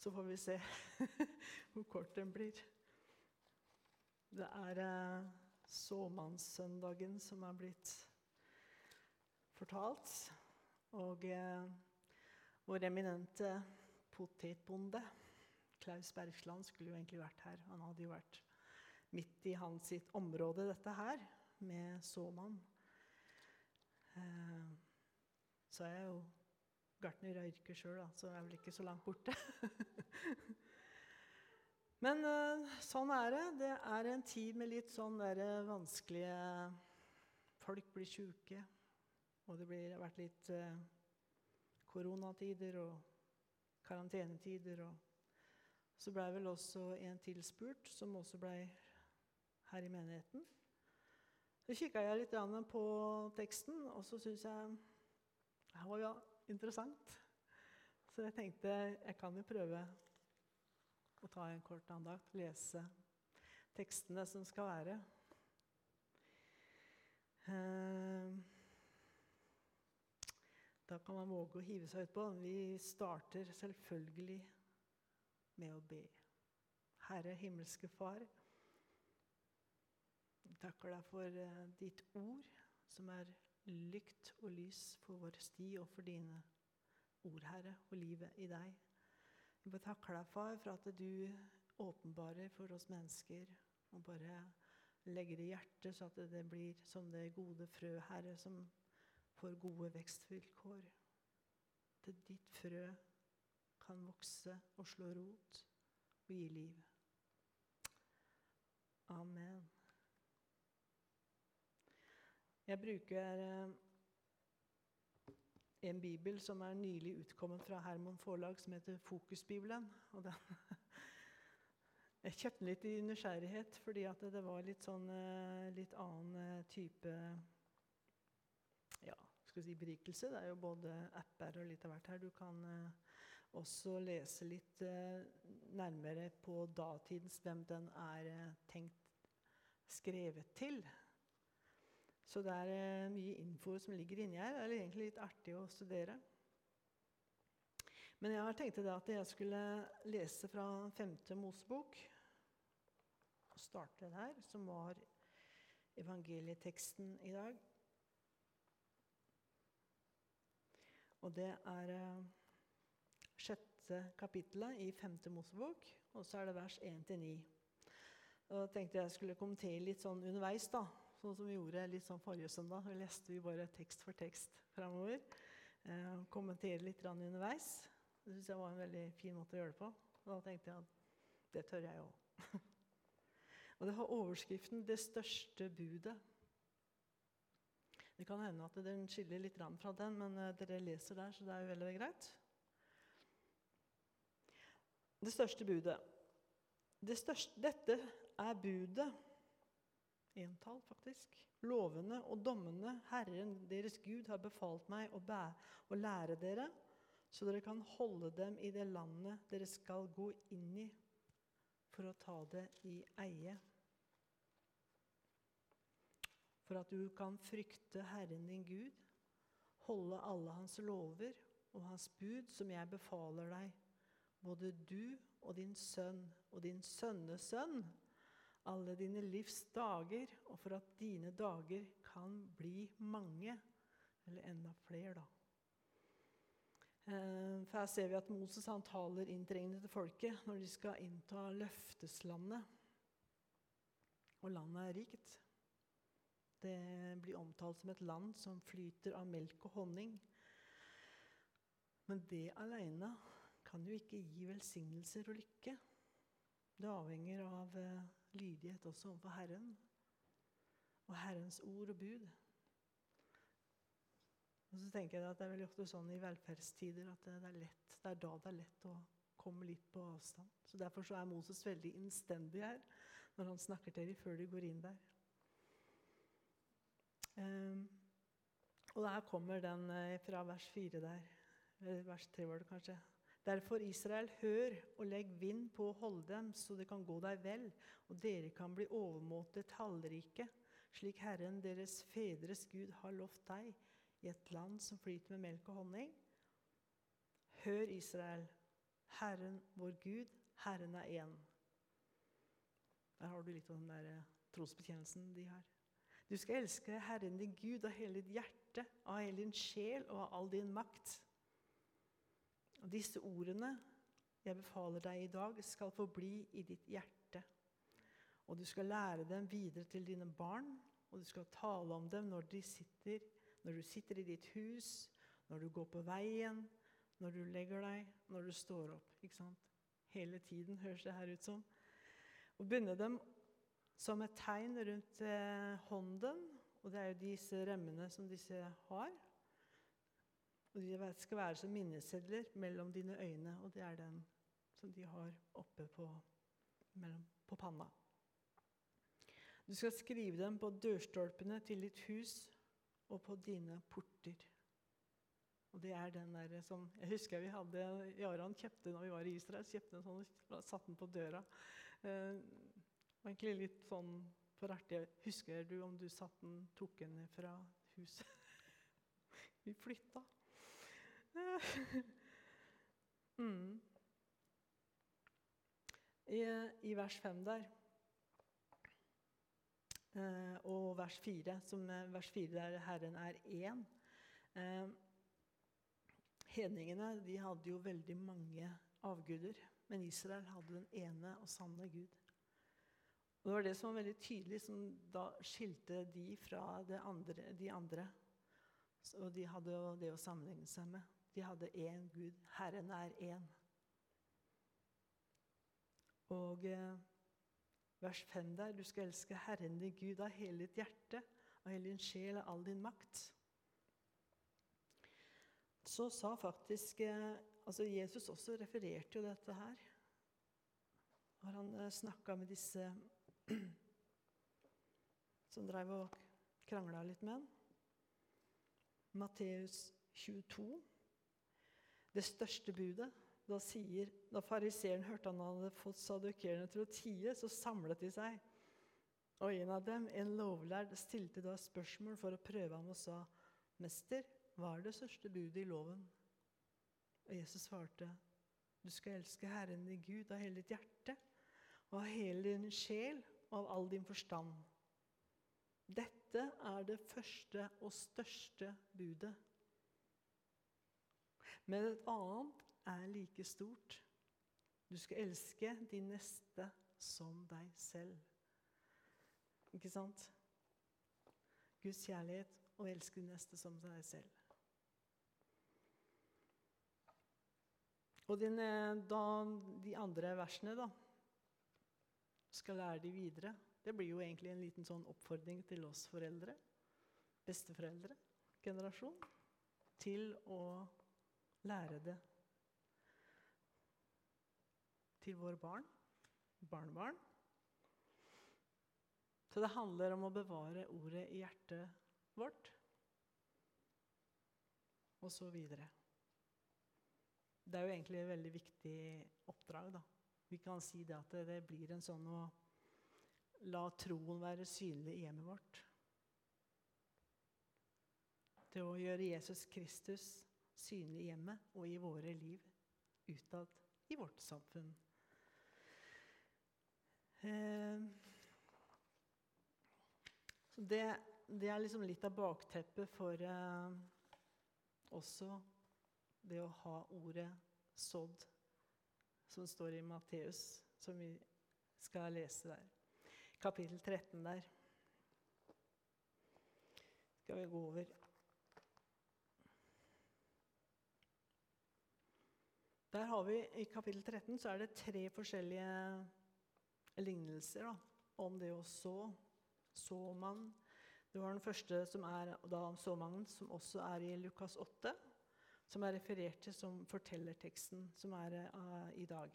Så får vi se hvor kort den blir. Det såmannssøndagen som blitt fortalt, og vår eminente potetbonde, Klaus Bergsland, skulle jo egentlig vært her. Han hadde jo vært midt i hans sitt område, dette her, med såmann. Så jeg jo gartner i yrket selv, da, så jeg vel ikke så langt borte. Men sånn det. Det en tid med litt sånn vanskelige. Folk blir syke, og det har vært litt koronatider og karantenetider. Og så ble vel også en tilspurt, som også ble her i menigheten. Så kikket jeg litt på teksten, og så synes jeg det var jo interessant. Så jeg tenkte, jeg kan jo prøve å ta en kort andakt, lese tekstene som skal være. Da kan man våge å hive seg ut på. Vi starter selvfølgelig med å be. Herre, himmelske Far, jeg takker deg for ditt ord, som lykt og lys for vår sti og for dine ord, Herre, og livet i deg. Jeg bare takker deg, Far, for at du åpenbarer for oss mennesker, og bare legger det i hjertet, så at det blir som det gode frø, Herre, som får gode vekstvilkår. At ditt frø kan vokse og slå rot og gi liv. Amen. Jeg bruker en bibel som nylig utkommet fra Hermon Forlag, som heter Fokusbibelen. Og jeg kjøpte den litt i nysgjerrighet, fordi at det var litt sånn, litt annen type, ja, skal vi si berikelse. Det jo både apper og litt av hvert her. Du kan også lese litt nærmere på datidens, hvem den tenkt skrevet til. Så det mye info som ligger inni her. Det egentlig litt artig å studere. Men jeg har tenkt at jeg skulle lese fra 5. Mosebok. Og starte der, som var evangelieteksten i dag. Og det 6. kapittelet i 5. Mosebok, og så det vers 1-9. Og da tenkte jeg skulle kommentere litt sånn underveis da, sånn som vi gjorde litt sånn forrige søndag. Så leste vi bare tekst for tekst fremover. Kommentere litt underveis. Det synes jeg var en veldig fin måte å gjøre det på. Og da tenkte jeg at det tør jeg også. Og det har overskriften «Det største budet». Det kan hende at den skiller litt fra den, men dere leser der, så det jo veldig greit. Det største budet. Dette budet, entall faktisk, lovene og dommene Herren deres Gud har befalt meg å lære dere, så dere kan holde dem i det landet dere skal gå inn i, for å ta det i eie. For at du kan frykte Herren din Gud, holde alle hans lover og hans bud som jeg befaler deg, både du og din sønn og din sønnesønn, alle dine livs dager, og for at dine dager kan bli mange, eller enda flere da. For her ser vi at Moses han taler inntrengende til folket når de skal innta løfteslandet. Og landet rikt. Det blir omtalt som et land som flyter av melk og honning. Men det alene kan jo ikke gi velsignelser og lykke. Det avhenger av lydighet også overfor Herren, og Herrens ord og bud. Og så tenker jeg at det veldig ofte sånn i velferdstider at det lett, det da det lett å komme litt på avstand. Så derfor så Moses veldig innstendig her, når han snakker til dem før de går inn der. Og der kommer den fra vers 4 der, eller vers 3 var det kanskje. Derfor, Israel, hør og legg vind på å holde dem, så det kan gå deg vel, og dere kan bli overmåte tallrike, slik Herren deres fedres Gud har lovt deg, i et land som flyter med melk og honning. Hør, Israel, Herren vår Gud, Herren er en. Der har du litt av den der trosbekjennelsen de har. Du skal elske Herren din Gud av hele ditt hjerte, av hele din sjel og av all din makt. Og disse ordene jeg befaler deg i dag skal forbli i ditt hjerte. Og du skal lære dem videre til dine barn, og du skal tale om dem når du sitter i ditt hus, når du går på veien, når du legger deg, når du står opp. Ikke sant? Hele tiden høres det her ut som. Og binde dem som et tegn rundt hånden, og det er jo disse remmene som disse har. Og de skal være som minnesedler mellom dine øyne, og det er den som de har oppe på panna. Du skal skrive dem på dørstolpene til ditt hus og på dine porter. Og det er den der som, jeg husker vi hadde, Jaran kjøpte når vi var i Israel, kjøpte en sånn og satte den på døra. Og egentlig litt sånn for artig. Husker du om du tok den fra huset? Vi flytta. I vers 5 der, og vers 4, vers 4 der Herren er en. Hedningene, de hadde jo veldig mange avguder, men Israel hadde den ene og sanne Gud. Og det var det som var veldig tydelig, som da skilte de fra de andre. Og de hadde jo det å sammenligne seg med. De hadde en Gud. Herren er en. Og vers 5 der, du skal elske Herren din Gud av hele ditt hjerte, av hele din sjel og all din makt. Så sa faktisk, Jesus også refererte jo dette her. Når han snakket med disse som drev og kranglet litt med han. Matteus 22, det største budet. Da fariseren hørte han hadde fått sadukerne til å tie, så samlet de seg. Og en av dem, en lovlærd, stilte da spørsmål for å prøve ham og sa, «Mester, hva er det største budet i loven?» Og Jesus svarte, «Du skal elske Herren din Gud av hele ditt hjerte, og av hele din sjel, og av all din forstand. Dette er det første og største budet. Men et annet er like stort. Du skal elske din neste som deg selv.» Ikke sant? Guds kjærlighet og elske din neste som deg selv. Og de andre versene da, skal lære de videre. Det blir jo egentlig en liten sånn oppfordring til oss foreldre, besteforeldre, generasjon, til å lære det til våre barn, barnebarn. Så det handler om å bevare ordet i hjertet vårt, og så videre. Det er jo egentlig et veldig viktig oppdrag da. Vi kan si det at det blir en sånn å la troen være synlig i hjemmet vårt. Til å gjøre Jesus Kristus synlig i hjemmet og i våre liv utad i vårt samfunn. Så det er liksom litt av bakteppet for også det å ha ordet sådd, som står i Matteus, som vi skal lese der. Kapittel 13 der. Skal vi gå over. Der har vi, i kapittel 13, så er det 3 forskjellige lignelser da, om det å så. Såmann. Det var den første som er da om såmannen, som også er i Lukas 8, som er referert til som fortellerteksten som er i dag.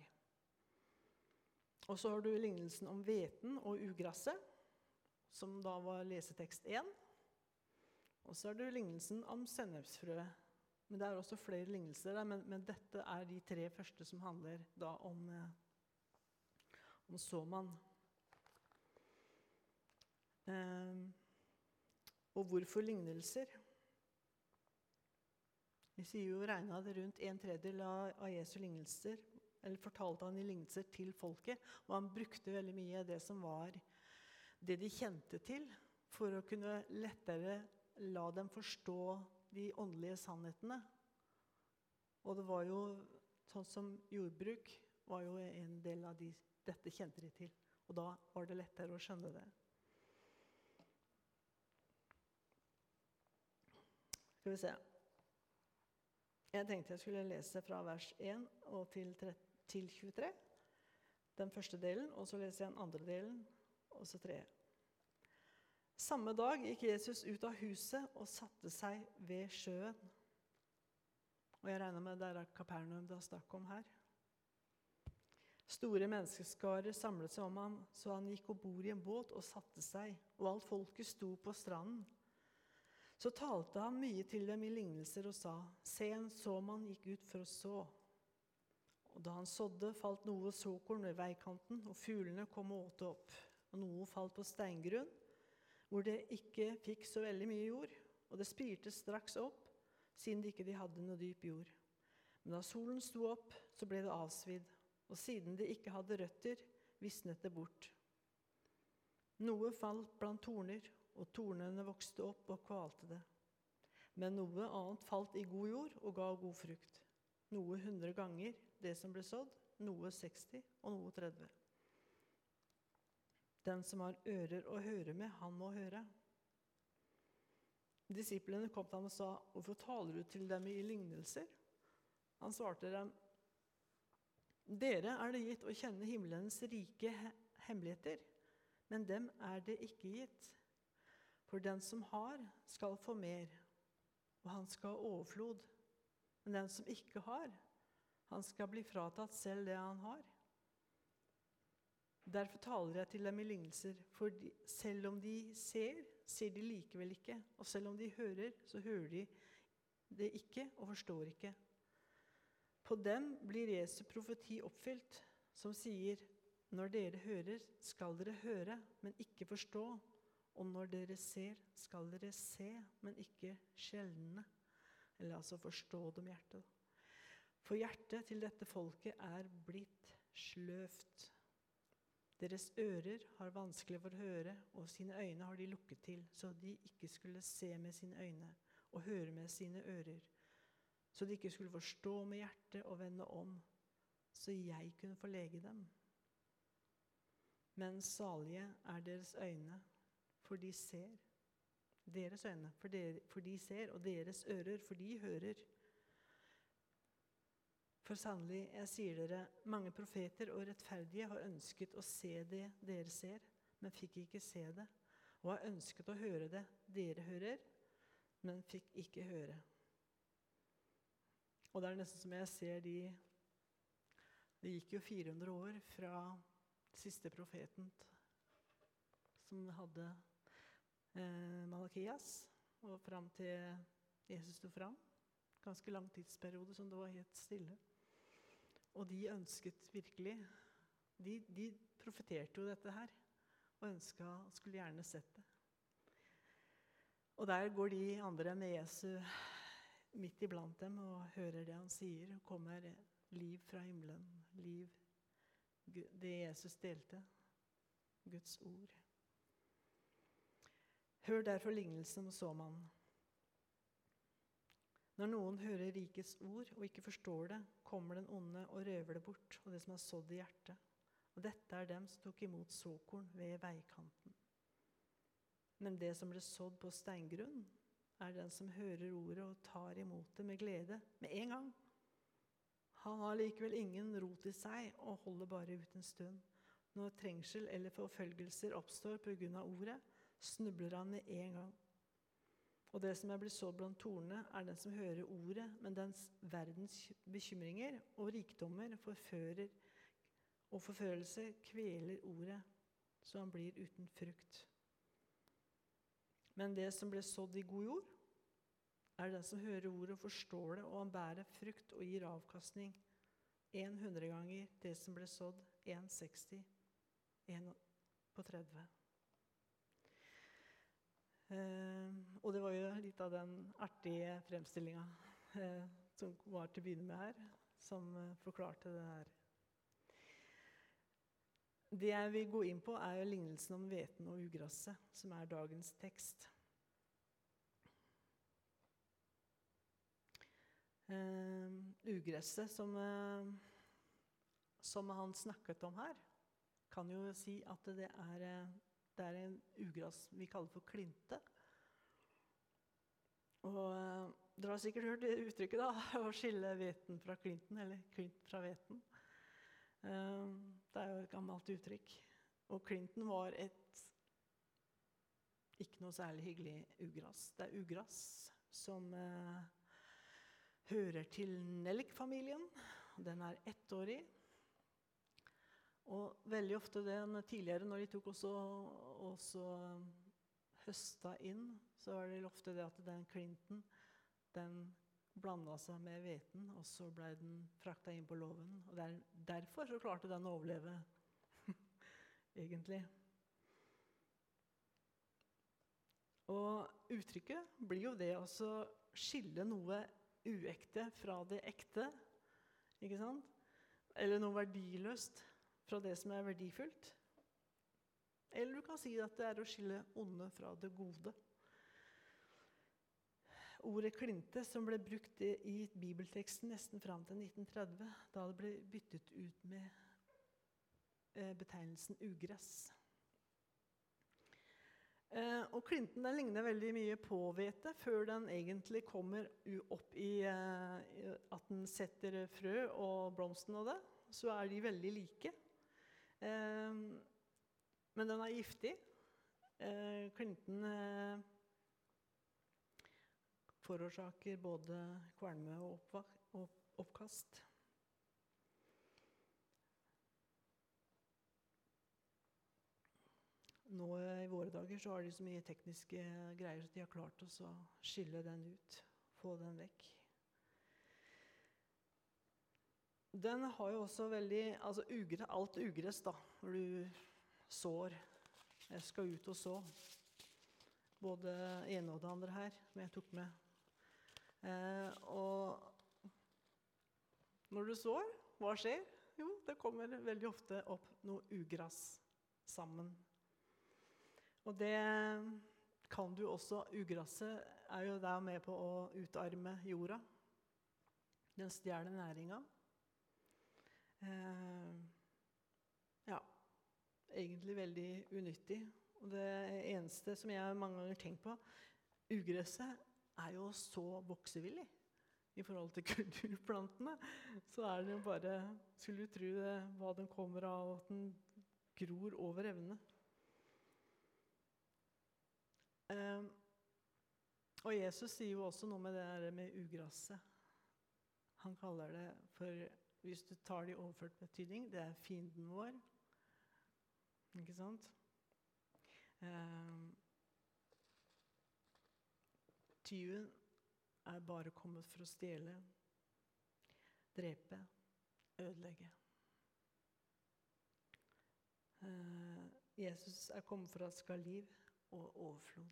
Og så har du lignelsen om hveten og ugrasset, som da var lesetekst 1. Og så har du lignelsen om sennepsfrøet. Men det er også flere lignelser der, men dette er de 3 første som handler da om såmann. Og hvorfor lignelser? Vi sier jo regnet rundt 1/3 av Jesu lignelser eller fortalte han i lignelser til folket, og han brukte veldig mye det som var det de kjente til, for å kunne lettere la dem forstå de åndelige sannhetene. Og det var jo sånn som jordbruk var jo en del av dette kjente de til, og da var det lettere å skjønne det. Skal vi se. Jeg tenkte jeg skulle lese fra vers 1 og til 23, den første delen, og så leser jeg den andre delen, og så 3. Samme dag gikk Jesus ut av huset og satte seg ved sjøen. Og jeg regner med det er Kapernaum det er snakk om her. Store menneskeskarer samlet seg om ham, så han gikk og bord i en båt og satte seg, og alt folket sto på stranden. Så talte han mye til dem i lignelser og sa, se, en såmann gikk ut for å så. Og da han sådde, falt noe såkorn ved veikanten, og fuglene kom og åt det opp. Og noe falt på steingrunn, hvor det ikke fikk så veldig mye jord, og det spirte straks opp, siden de ikke hadde noe dyp jord. Men da solen sto opp, så ble det avsvidd, og siden det ikke hadde røtter, visnet det bort. Noe falt blant torner, og tornene vokste opp og kvalte det. Men noe annet falt i god jord og ga god frukt. Noe 100 ganger det som ble sådd, noe 60 og noe 30. Den som har ører å høre med, han må høre. Disiplene kom til ham og sa, hvorfor taler du til dem i lignelser? Han svarte dem, dere er det gitt å kjenne himmelens rike hemmeligheter, men dem er det ikke gitt. For den som har, skal få mer, og han skal ha overflod. Men den som ikke har, han skal bli fratatt selv det han har. Derfor taler jeg til dem i lignelser, for selv om de ser, ser de likevel ikke. Og selv om de hører, så hører de det ikke og forstår ikke. På dem blir Jesu profeti oppfylt, som sier, når dere hører, skal dere høre, men ikke forstå. Og når dere ser, skal dere se, men ikke skjelne. Eller altså forstå det med hjertet. For hjertet til dette folket er blitt sløvt. Deres ører har vanskelig for å høre, og sine øyne har de lukket til, så de ikke skulle se med sine øyne og høre med sine ører. Så de ikke skulle forstå med hjertet og vende om, så jeg kunne forlege dem. Men salige er deres øyne, for de ser. Deres øyne, for de ser, og deres ører, for de hører. For sannelig, jeg sier dere, mange profeter og rettferdige har ønsket å se det dere ser, men fikk ikke se det, og har ønsket å høre det dere hører, men fikk ikke høre. Og det er nesten som jeg ser det gikk jo 400 år fra siste profeten som hadde Malakias, og frem til Jesus stod frem. Ganske lang tidsperiode som det var helt stille. Og de ønsket virkelig, de profeterte jo dette her, og skulle gjerne sett det. Og der går de andre med Jesus midt iblant dem og hører det han sier, og kommer liv fra himmelen, liv, det Jesus delte, Guds ord. Hør derfor lignelsen om såmannen. Når noen hører rikets ord og ikke forstår det, kommer den onde og røver det bort, og det som er sådd i hjertet. Og dette er dem som tok imot såkorn ved veikanten. Men det som ble sådd på steingrunn, er den som hører ordet og tar imot det med glede med en gang. Han har likevel ingen rot i seg og holder bare ut en stund. Når trengsel eller forfølgelser oppstår på grunn av ordet, snubler han med en gang. Og det som er blitt sådd blant tornene, er den som hører ordet, men dens verdens bekymringer og rikdommer forfører, og forførelse kveler ordet, så han blir uten frukt. Men det som ble sådd i god jord, er den som hører ordet og forstår det, og han bærer frukt og gir avkastning. 100 ganger det som ble sådd, 60, 30. Og det var jo litt av den artige fremstillingen som var til å begynne med her, som forklarte det her Det jeg vil gå inn på jo lignelsen om hveten og ugrasset, som dagens tekst. Ugresset som han snakket om her, kan jo si at det en ugress vi kaller for klinte. Og dere har sikkert hørt det uttrykket da, å skille hveten fra klinten, eller klint fra hveten. Det jo et gammelt uttrykk. Og klinten var ikke noe særlig hyggelig ugress. Det ugress som hører til nellikfamilien. Den 1-årig. Og veldig ofte tidligere, når de tok også høsta inn, så var det ofte det at den klinten, den blandet seg med hveten, og så ble den fraktet inn på låven. Og derfor så klarte den å overleve, egentlig. Og uttrykket blir jo det å skille noe uekte fra det ekte, ikke sant? Eller noe verdiløst fra det som verdifullt. Eller du kan si at det å skille onde fra det gode. Ordet klinte som ble brukt i bibelteksten nesten fram til 1930, da det ble byttet ut med betegnelsen ugress. Og klinten den ligner veldig mye på hvete før den egentlig kommer opp i at den setter frø og blomsten og det, så de veldig like. Men den giftig. Klinten forårsaker både kvalme og oppkast. Nå i våre dager så har de så mye tekniske greier at de har klart å skille den ut, få den vekk. Den har jo også veldig, alt ugress da, når du sår. Jeg skal ut og så. Både ene og det andre her, som jeg tok med. Og når du sår, hva skjer? Jo, det kommer veldig ofte opp noe ugress sammen. Og det kan du også, ugrasset jo der med på å utarme jorda. Den stjeler næringen. Ja, egentlig veldig unyttig. Og det eneste som jeg mange ganger tenkt på, ugresset jo så voksevillig i forhold til kulturplantene. Så det jo bare, skulle du tro det, hva den kommer av, at den gror over evne. Og Jesus sier jo også noe med det her med ugrasset. Han kaller det for, hvis du tar det i overført betydning, det fienden vår. Ikke sant? Tyven bare kommet for å stjele, drepe, ødelegge. Jesus kommet for at det skal ha liv og overflod.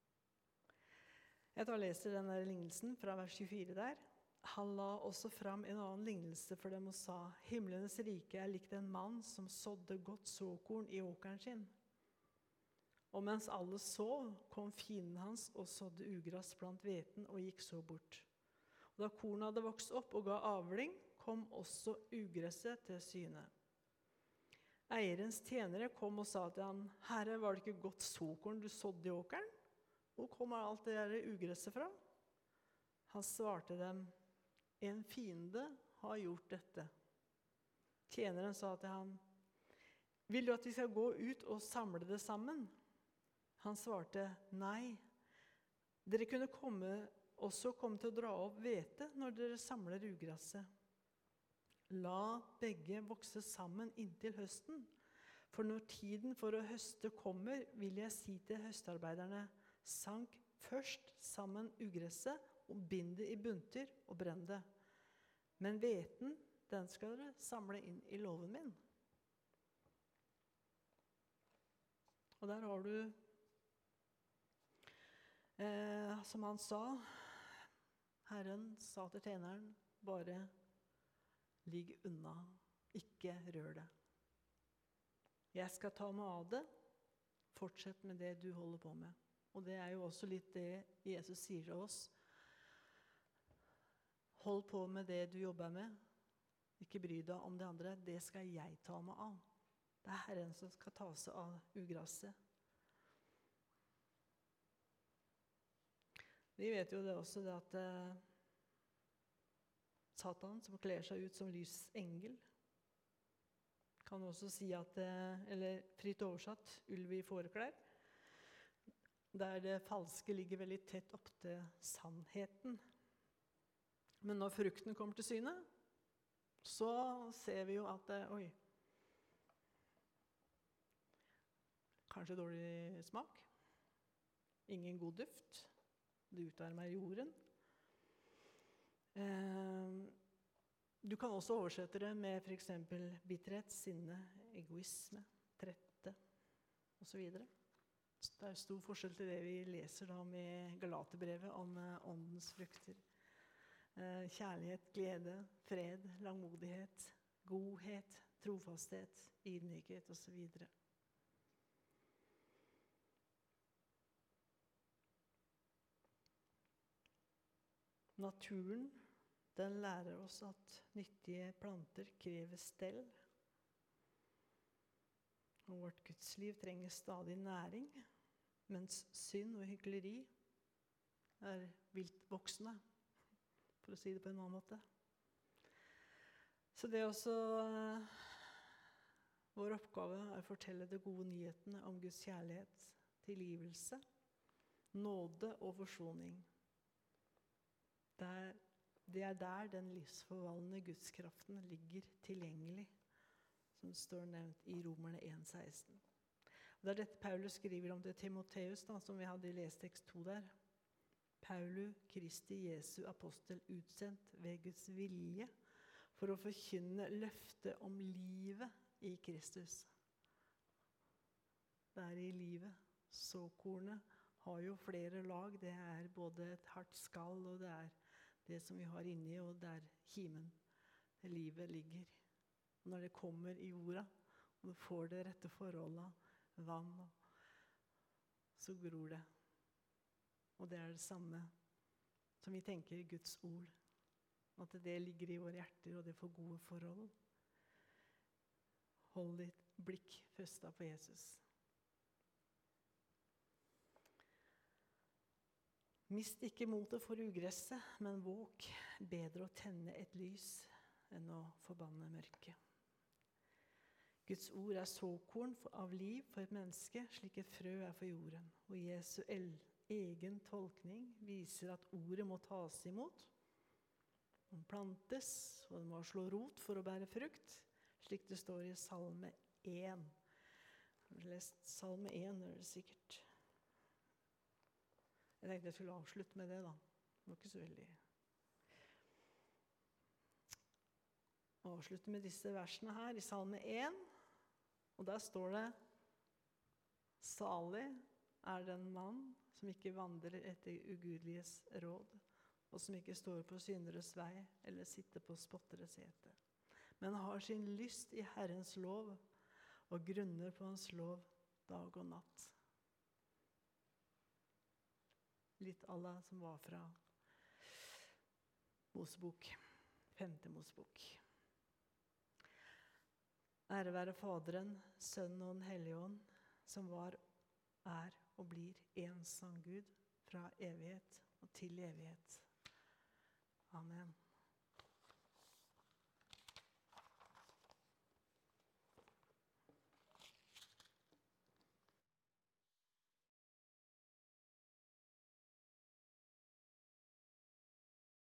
Jeg leser denne lignelsen fra vers 24 der. Han la også fram en annen lignelse for dem og sa: Himlenes rike likt en mann som sådde godt såkorn i åkeren sin. Og mens alle sov, kom fienden hans og sådde ugress blant hveten og gikk så bort. Og da kornet hadde vokst opp og ga avling, kom også ugresset til syne. Eierens tjenere kom og sa til han: Herre, var det ikke godt såkorn du sådde i åkeren? Hvor kommer alt det der ugresset fra? Han svarte dem: En fiende har gjort dette. Tjeneren sa til ham: Vil du at vi skal gå ut og samle det sammen? Han svarte: Nei, dere kunne også komme til å dra opp hvete når dere samler ugresset. La begge vokse sammen inntil høsten, for når tiden for å høste kommer, vil jeg si til høstarbeiderne: sank først sammen ugresset og bind det i bunter og brenn det. Men hveten, den skal dere samle inn i låven min. Og der har du, som han sa, Herren sa til tjeneren: bare ligg unna, ikke rør det. Jeg skal ta meg av det. Fortsett med det du holder på med. Og det jo også litt det Jesus sier til oss. Hold på med det du jobber med. Ikke bry deg om det andre. Det skal jeg ta meg av. Det Herren som skal ta seg av ugrasset. Vi vet jo det også, det at Satan, som kler seg ut som lysengel, kan også si at, eller fritt oversatt, ulv i fåreklær, der det falske ligger veldig tett opp til sannheten. Men når frukten kommer til syne, så ser vi jo at oi, kanskje dårlig smak, ingen god duft, det utarmer jorden. Du kan også oversette det med for eksempel bitterhet, sinne, egoisme, trette og så videre. Det stor forskjell til det vi leser da med Galaterbrevet om åndens frukter. Kjærlighet, glede, fred, langmodighet, godhet, trofasthet, ydmykhet og så videre. Naturen, den lærer oss at nyttige planter krever stell. Og vårt gudsliv trenger stadig næring, mens synd og hykleri vilt voksne, for å si det på en annen måte. Så det også vår oppgave å fortelle de gode nyhetene om Guds kjærlighet, tilgivelse, nåde og forsoning. Det der den livsforvandlende gudskraften ligger tilgjengelig, som står nevnt i Romerne 1,16. Det dette Paulus skriver om til Timoteus, da, som vi hadde i lestekst 2 der. Paulu, Kristi Jesu apostel, utsendt ved Guds vilje for å forkynne løftet om livet i Kristus. Det i livet. Såkornet har jo flere lag. Det både et hardt skall, og det det som vi har inni, og der kimen, det livet ligger. Og når det kommer i jorda, og du får det rette forholdet, vann, så gror det. Og det det samme som vi tenker i Guds ord. At det ligger i våre hjerter, og det får gode forhold. Hold ditt blikk festet på Jesus. Mist ikke motet for ugresset, men våg. Bedre å tenne et lys enn å forbanne mørket. Guds ord såkorn av liv for et menneske, slik et frø for jorden. Og Jesu egen tolkning viser at ordet må tas imot. Det må plantes, og det må slå rot for å bære frukt, slik det står i Salme 1. Jeg har lest Salme 1, det det sikkert. Jeg tenkte jeg skulle avslutte med det da. Det var ikke så veldig. Avslutte med disse versene her i Salme 1. Og der står det: Salig den mann som ikke vandrer etter ugudeliges råd, og som ikke står på synderes vei, eller sitter på spotteres sete, men har sin lyst i Herrens lov, og grunner på hans lov dag og natt. Litt alle som var fra Mosebok, 5. Mosebok. Ære være Faderen, Sønnen og Den hellige ånd, som var, og blir en sann Gud fra evighet og til evighet. Amen.